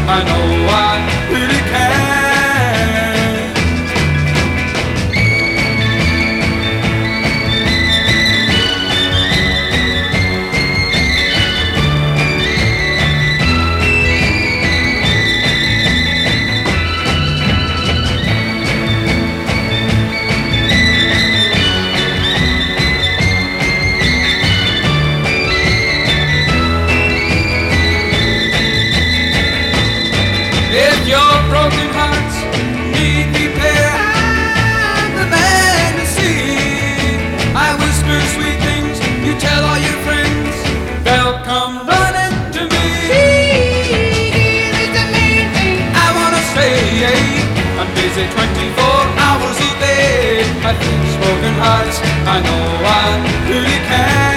I know I really can. If your broken hearts need repair, I'm the man to see. I whisper sweet things, you tell all your friends, they'll come running to me. Here's the main thing I wanna say, I'm busy 24 hours a day. I fix broken hearts, I know I really can.